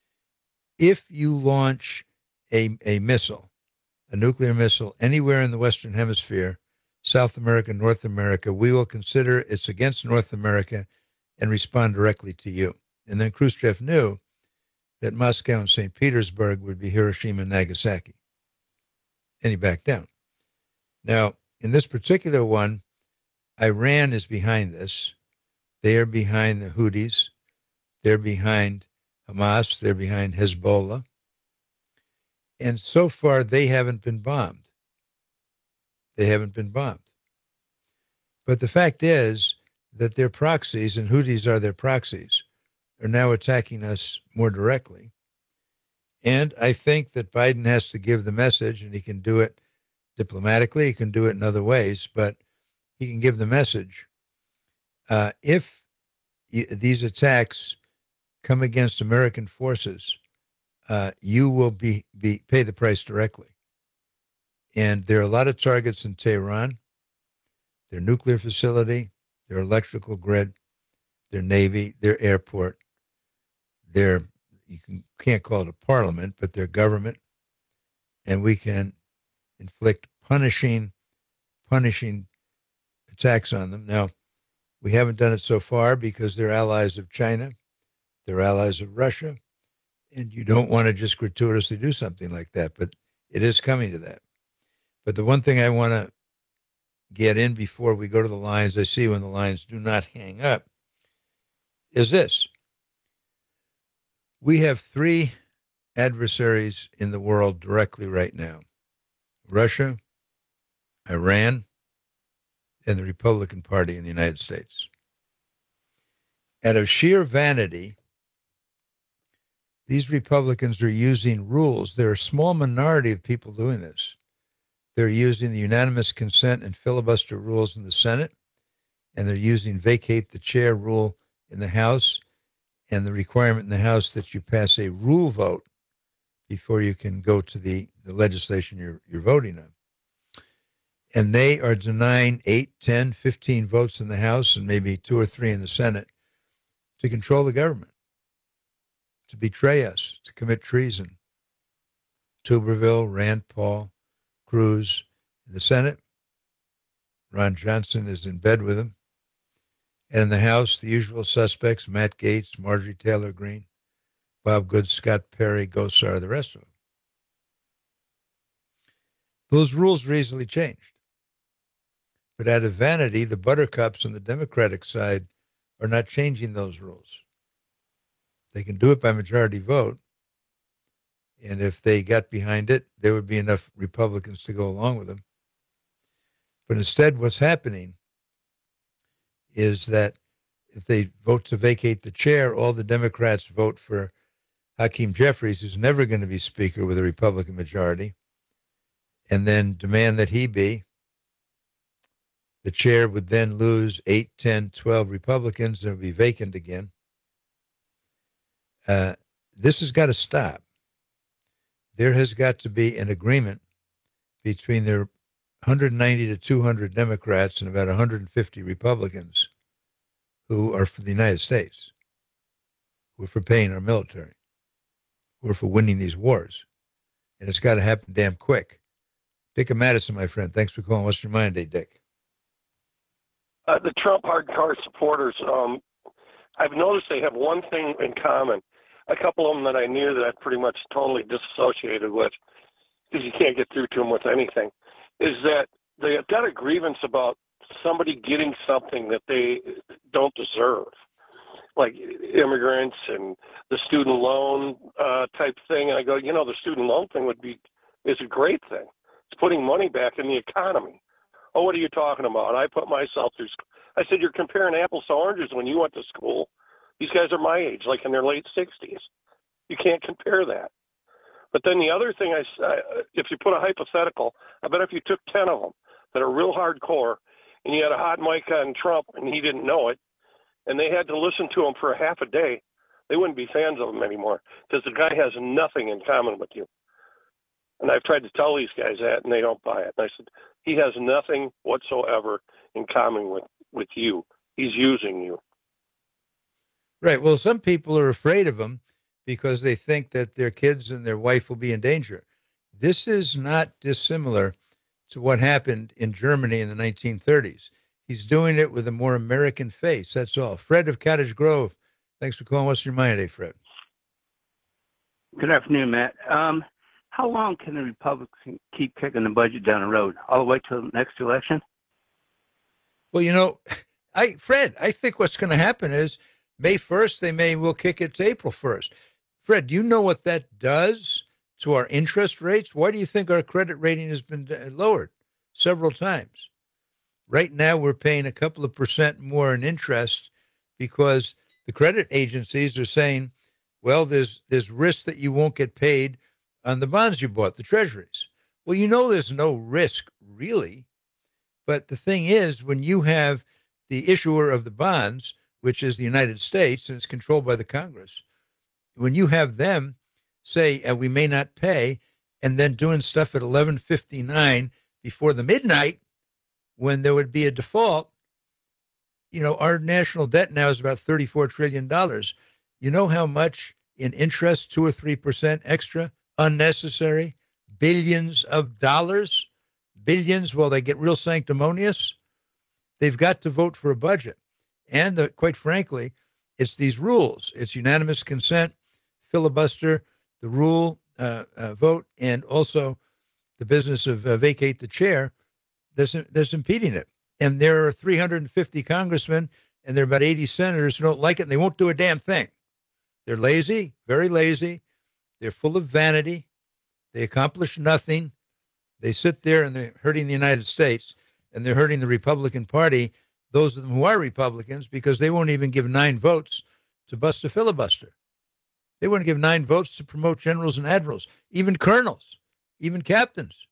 if you launch a, a missile, a nuclear missile, anywhere in the Western Hemisphere, South America, North America, we will consider it's against North America and respond directly to you. And then Khrushchev knew that Moscow and Saint Petersburg would be Hiroshima and Nagasaki. And he backed down. Now, in this particular one, Iran is behind this. They are behind the Houthis. They're behind Hamas. They're behind Hezbollah. And so far, they haven't been bombed. They haven't been bombed. But the fact is that their proxies, and Houthis are their proxies, are now attacking us more directly. And I think that Biden has to give the message, and he can do it diplomatically, he can do it in other ways, but he can give the message. Uh, if y- these attacks come against American forces, uh, you will be, be pay the price directly. And there are a lot of targets in Tehran, their nuclear facility, their electrical grid, their Navy, their airport, their, you can, can't call it a parliament, but their government. And we can inflict punishing, punishing attacks on them. Now, we haven't done it so far because they're allies of China, they're allies of Russia, and you don't want to just gratuitously do something like that, but it is coming to that. But the one thing I want to get in before we go to the lines, I see when the lines do not hang up, is this. We have three adversaries in the world directly right now: Russia, Iran, and the Republican Party in the United States. Out of sheer vanity, these Republicans are using rules. There are a small minority of people doing this. They're using the unanimous consent and filibuster rules in the Senate, and they're using vacate the chair rule in the House, and the requirement in the House that you pass a rule vote before you can go to the, the legislation you're, you're voting on. And they are denying eight, ten, fifteen votes in the House and maybe two or three in the Senate to control the government, to betray us, to commit treason. Tuberville, Rand Paul, Cruz in the Senate. Ron Johnson is in bed with him. And in the House, the usual suspects: Matt Gaetz, Marjorie Taylor Greene, Bob Good, Scott Perry, Gosar, the rest of them. Those rules were easily changed. But out of vanity, the buttercups on the Democratic side are not changing those rules. They can do it by majority vote, And if they got behind it, there would be enough Republicans to go along with them. But instead, what's happening is that if they vote to vacate the chair, all the Democrats vote for Hakeem Jeffries, who's never going to be Speaker with a Republican majority, and then demand that he be. The chair would then lose eight, ten, twelve Republicans, and it would be vacant again. Uh, this has got to stop. There has got to be an agreement between their one hundred ninety to two hundred Democrats and about one hundred fifty Republicans who are for the United States, who are for paying our military, who are for winning these wars. And it's got to happen damn quick. Dick and Madison, my friend, thanks for calling. What's your mind today, Dick? Uh, the Trump hardcore supporters, um, I've noticed they have one thing in common. A couple of them that I knew that I pretty much totally disassociated with, because you can't get through to them with anything, is that they have got a grievance about somebody getting something that they don't deserve, like immigrants and the student loan uh, type thing. And I go, you know, the student loan thing would be is a great thing. It's putting money back in the economy. Oh, what are you talking about? I put myself through school. I said, you're comparing apples to oranges when you went to school. These guys are my age, like in their late sixties. You can't compare that. But then the other thing, I, I, if you put a hypothetical, I bet if you took ten of them that are real hardcore and you had a hot mic on Trump and he didn't know it, and they had to listen to him for a half a day, they wouldn't be fans of him anymore because the guy has nothing in common with you. And I've tried to tell these guys that, and they don't buy it. And I said, he has nothing whatsoever in common with, with you. He's using you. Right. Well, some people are afraid of him because they think that their kids and their wife will be in danger. This is not dissimilar to what happened in Germany in the nineteen thirties. He's doing it with a more American face. That's all. Fred of Cottage Grove. Thanks for calling. What's your mind today, Fred? Good afternoon, Matt. Um, how long can the Republicans keep kicking the budget down the road? All the way till the next election? Well, you know, I Fred, I think what's going to happen is May first, they may will kick it to April first. Fred, do you know what that does to our interest rates? Why do you think our credit rating has been lowered several times? Right now, we're paying a couple of percent more in interest because the credit agencies are saying, well, there's there's risk that you won't get paid on the bonds you bought, the treasuries. Well, you know there's no risk, really. But the thing is, when you have the issuer of the bonds, which is the United States, and it's controlled by the Congress, when you have them say, uh, we may not pay, and then doing stuff at eleven fifty-nine before the midnight, when there would be a default, you know, our national debt now is about thirty-four trillion dollars. You know how much in interest, two or three percent extra, unnecessary, billions of dollars, billions, well, they get real sanctimonious. They've got to vote for a budget. And the, quite frankly, it's these rules. It's unanimous consent, filibuster, the rule uh, uh, vote, and also the business of uh, vacate the chair that's, that's impeding it. And there are three hundred fifty congressmen and there are about eighty senators who don't like it, and they won't do a damn thing. They're lazy, very lazy. They're full of vanity. They accomplish nothing. They sit there and they're hurting the United States, and they're hurting the Republican Party, those of them who are Republicans, because they won't even give nine votes to bust a filibuster. They won't give nine votes to promote generals and admirals, even colonels, even captains.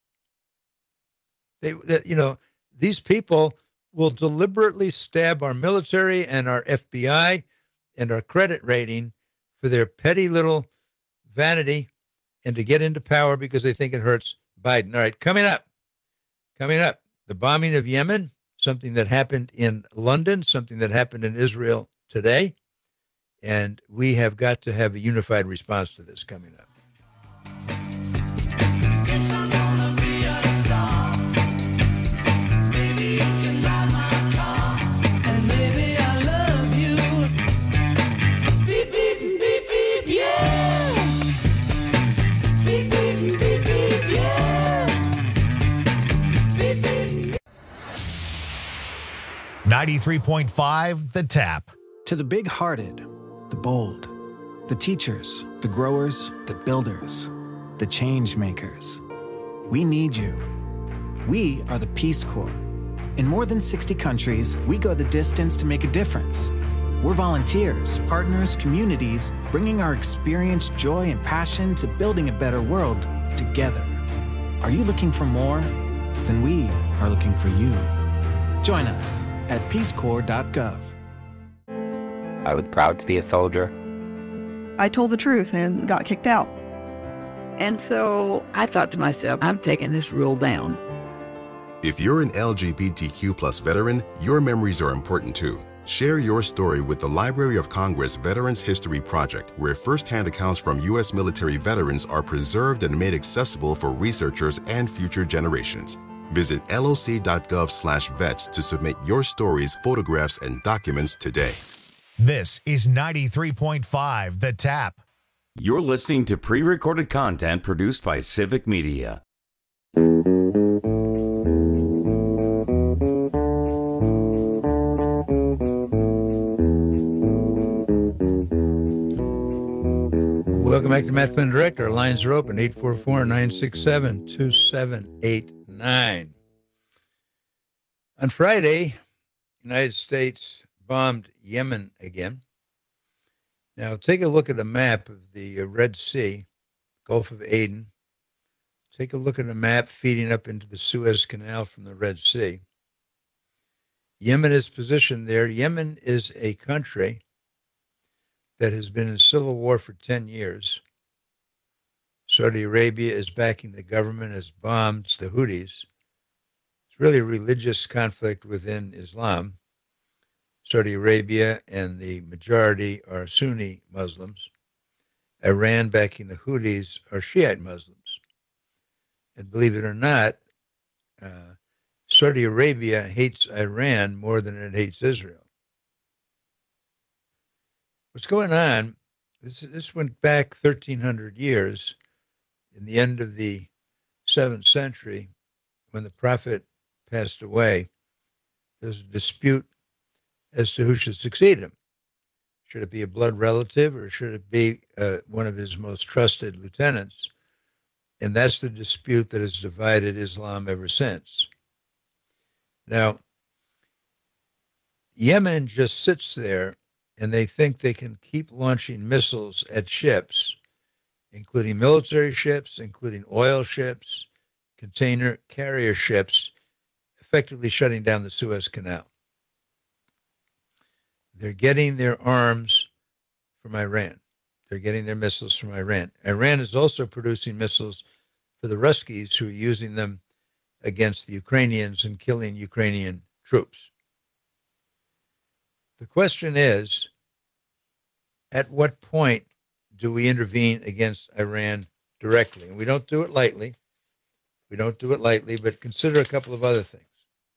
They, they, you know, these people will deliberately stab our military and our F B I and our credit rating for their petty little vanity and to get into power because they think it hurts Biden. All right, coming up, coming up, the bombing of Yemen, something that happened in London, something that happened in Israel today. And we have got to have a unified response to this coming up. ninety-three point five The Tap. To the big-hearted, the bold, the teachers, the growers, the builders, the change makers. We need you. We are the Peace Corps. In more than sixty countries, we go the distance to make a difference. We're volunteers, partners, communities, bringing our experience, joy, and passion to building a better world together. Are you looking for more? Then we are looking for you. Join us at peace corps dot gov. I was proud to be a soldier. I told the truth and got kicked out. And so I thought to myself, I'm taking this rule down. If you're an L G B T Q plus veteran, your memories are important too. Share your story with the Library of Congress Veterans History Project, where firsthand accounts from U S military veterans are preserved and made accessible for researchers and future generations. Visit L O C dot gov slash vets to submit your stories, photographs, and documents today. This is ninety-three point five The Tap. You're listening to pre-recorded content produced by Civic Media. Welcome back to Matt Flynn Direct. Our lines are open, eight four four, nine six seven, two seven eight nine. On Friday, the United States bombed Yemen again. Now, take a look at a map of the Red Sea, Gulf of Aden. Take a look at a map feeding up into the Suez Canal from the Red Sea. Yemen is positioned there. Yemen is a country that has been in civil war for ten years. Saudi Arabia is backing the government, has bombed the Houthis. It's really a religious conflict within Islam. Saudi Arabia and the majority are Sunni Muslims. Iran backing the Houthis are Shiite Muslims. And believe it or not, uh, Saudi Arabia hates Iran more than it hates Israel. What's going on, this, this went back thirteen hundred years, in the end of the seventh century, when the prophet passed away. There's a dispute as to who should succeed him. Should it be a blood relative or should it be uh, one of his most trusted lieutenants? And that's the dispute that has divided Islam ever since. Now, Yemen just sits there and they think they can keep launching missiles at ships, including military ships, including oil ships, container carrier ships, effectively shutting down the Suez Canal. They're getting their arms from Iran. They're getting their missiles from Iran. Iran is also producing missiles for the Ruskies, who are using them against the Ukrainians and killing Ukrainian troops. The question is, at what point do we intervene against Iran directly? And we don't do it lightly. We don't do it lightly, but consider a couple of other things.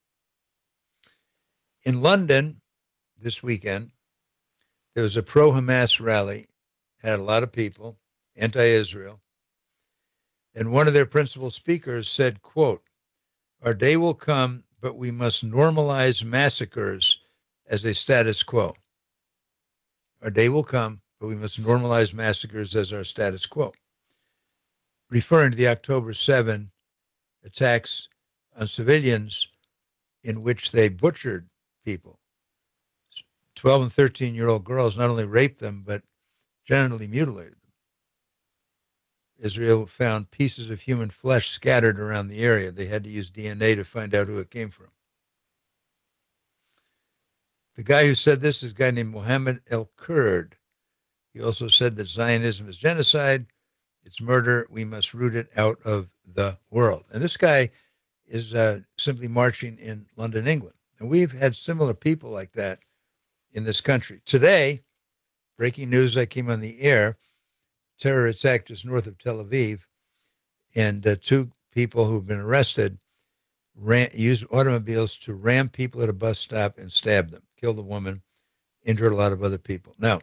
In London this weekend, there was a pro-Hamas rally, had a lot of people, anti-Israel, and one of their principal speakers said, quote, "Our day will come, but we must normalize massacres as a status quo." Our day will come, but we must normalize massacres as our status quo. Referring to the October seventh attacks on civilians in which they butchered people. twelve and thirteen-year-old girls not only raped them, but genitally mutilated them. Israel found pieces of human flesh scattered around the area. They had to use D N A to find out who it came from. The guy who said this is a guy named Mohammed El-Kurd. He also said that Zionism is genocide. It's murder. We must root it out of the world. And this guy is uh, simply marching in London, England. And we've had similar people like that in this country. Today, breaking news, I came on the air, terror attack just north of Tel Aviv, and uh, two people who've been arrested ran, used automobiles to ram people at a bus stop and stab them, killed a woman, injured a lot of other people. Now,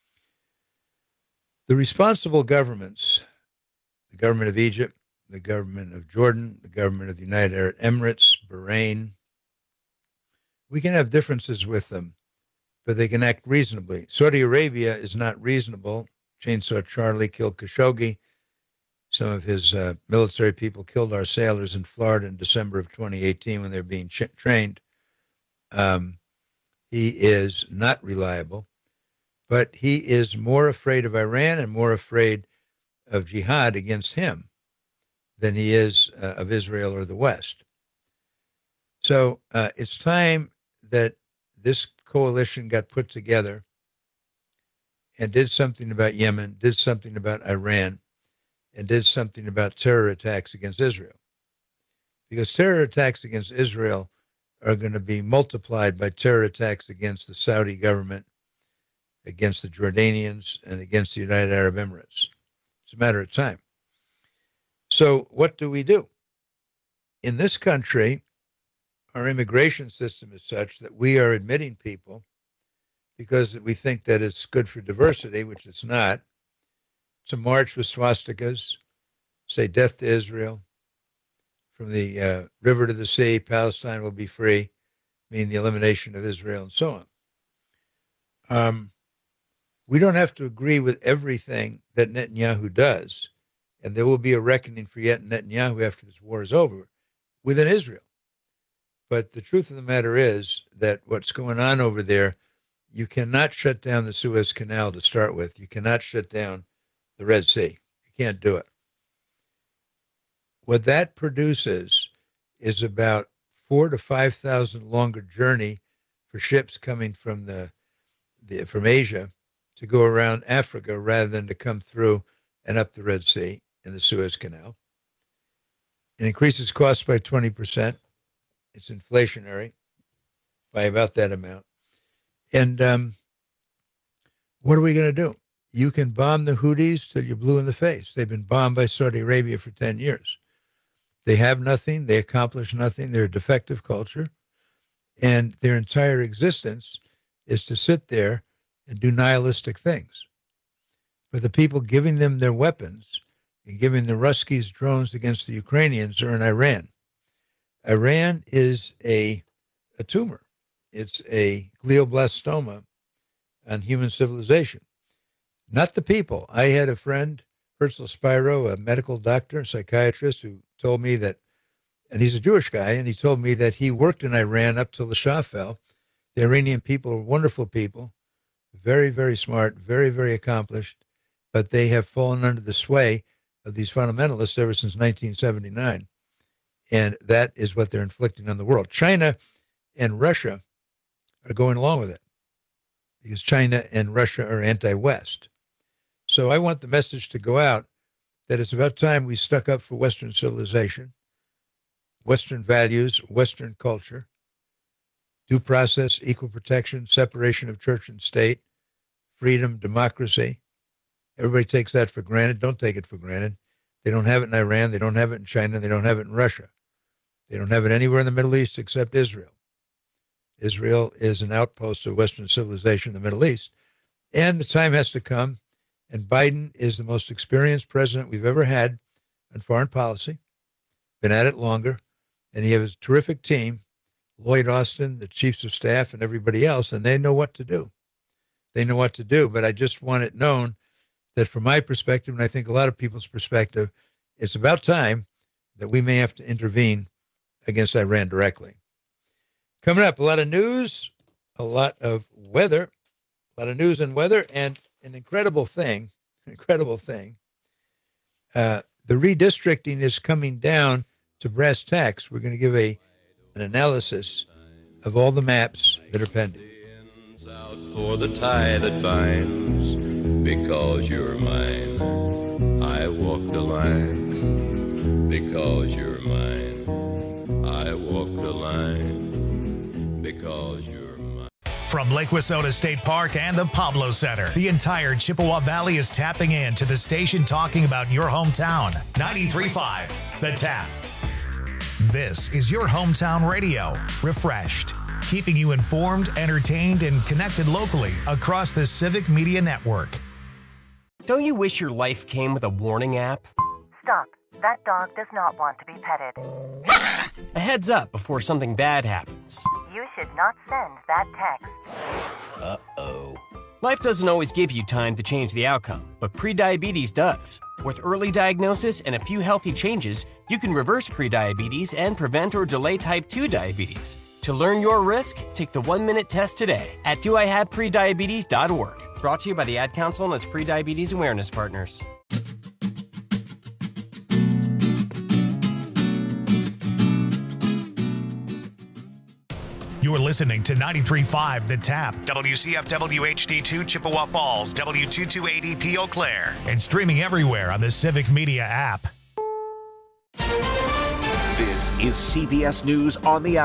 the responsible governments, the government of Egypt, the government of Jordan, the government of the United Arab Emirates, Bahrain, we can have differences with them, but they can act reasonably. Saudi Arabia is not reasonable. Chainsaw Charlie killed Khashoggi. some of his uh, military people killed our sailors in Florida in December of twenty eighteen when they were being ch- trained. Um, he is not reliable, but he is more afraid of Iran and more afraid of jihad against him than he is uh, of Israel or the West. So uh, it's time that this coalition got put together and did something about Yemen, did something about Iran, and did something about terror attacks against Israel. Because terror attacks against Israel are going to be multiplied by terror attacks against the Saudi government, against the Jordanians, and against the United Arab Emirates. It's a matter of time. So what do we do? In this country, our immigration system is such that we are admitting people because we think that it's good for diversity, which it's not, to march with swastikas, say death to Israel, from the uh, river to the sea, Palestine will be free, meaning the elimination of Israel, and so on. Um, we don't have to agree with everything that Netanyahu does, and there will be a reckoning for Netanyahu after this war is over within Israel. But the truth of the matter is that what's going on over there, you cannot shut down the Suez Canal to start with. You cannot shut down the Red Sea. You can't do it. What that produces is about four to five thousand longer journey for ships coming from the, the from Asia to go around Africa rather than to come through and up the Red Sea and the Suez Canal. It increases costs by twenty percent. It's inflationary by about that amount. And um, what are we going to do? You can bomb the Houthis till you're blue in the face. They've been bombed by Saudi Arabia for ten years. They have nothing. They accomplish nothing. They're a defective culture. And their entire existence is to sit there and do nihilistic things. But the people giving them their weapons and giving the Ruskies drones against the Ukrainians are in Iran. Iran is a, a tumor. It's a glioblastoma on human civilization. Not the people. I had a friend, Herzl Spiro, a medical doctor, psychiatrist, who told me that, and he's a Jewish guy, and he told me that he worked in Iran up till the Shah fell. The Iranian people are wonderful people, very, very smart, very, very accomplished, but they have fallen under the sway of these fundamentalists ever since nineteen seventy-nine. And that is what they're inflicting on the world. China and Russia are going along with it because China and Russia are anti-West. So I want the message to go out that it's about time we stuck up for Western civilization, Western values, Western culture, due process, equal protection, separation of church and state, freedom, democracy. Everybody takes that for granted. Don't take it for granted. They don't have it in Iran. They don't have it in China. They don't have it in Russia. They don't have it anywhere in the Middle East except Israel. Israel is an outpost of Western civilization in the Middle East. And the time has to come, and Biden is the most experienced president we've ever had on foreign policy, been at it longer, and he has a terrific team, Lloyd Austin, the chiefs of staff, and everybody else, and they know what to do. They know what to do, but I just want it known that from my perspective, and I think a lot of people's perspective, it's about time that we may have to intervene against Iran directly. Coming up, a lot of news, a lot of weather, a lot of news and weather, and an incredible thing, an incredible thing. Uh, the redistricting is coming down to brass tacks. We're going to give a an analysis of all the maps that are pending. Out for the tie that binds, because you're mine. I walk the line, because you're mine. I walk the line, because you're mine. From Lake Wissota State Park and the Pablo Center, the entire Chippewa Valley is tapping in to the station talking about your hometown. ninety-three point five, The Tap. This is your hometown radio, refreshed, keeping you informed, entertained, and connected locally across the Civic Media Network. Don't you wish your life came with a warning app? Stop. That dog does not want to be petted. A heads up before something bad happens. You should not send that text. Uh-oh. Life doesn't always give you time to change the outcome, but prediabetes does. With early diagnosis and a few healthy changes, you can reverse prediabetes and prevent or delay type two diabetes. To learn your risk, take the one-minute test today at do I have prediabetes dot org. Brought to you by the Ad Council and its prediabetes awareness partners. You're listening to ninety-three point five The Tap, W C F W H D two Chippewa Falls, W two twenty-eight E P Eau Claire, and streaming everywhere on the Civic Media app. This is C B S News on the Hour.